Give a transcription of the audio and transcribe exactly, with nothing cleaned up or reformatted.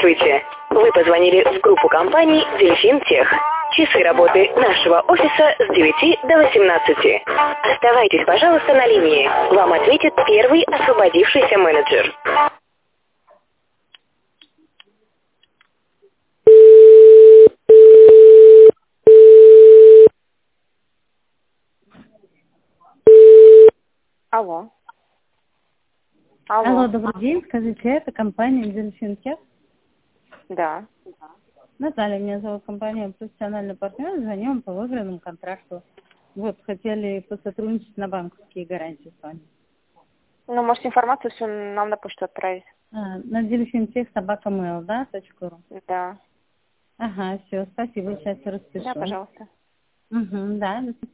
Здравствуйте! Вы позвонили в группу компаний «Дельфин Тех». Часы работы нашего офиса с девяти до восемнадцати. Оставайтесь, пожалуйста, на линии. Вам ответит первый освободившийся менеджер. Алло. Алло. Алло, добрый день. Скажите, это компания «Дельфин Тех»? Да. Наталья, меня зовут, компания «Профессиональный партнер». Звоню вам по выигранному контракту. Вот, хотели посотрудничать на банковские гарантии с вами. Ну, можете информацию всю нам на почту отправить. А, на «Дельфин Тех» собака mail, да, точка ру? Да. Ага, все, спасибо, сейчас распишу. Да, пожалуйста. Угу, да,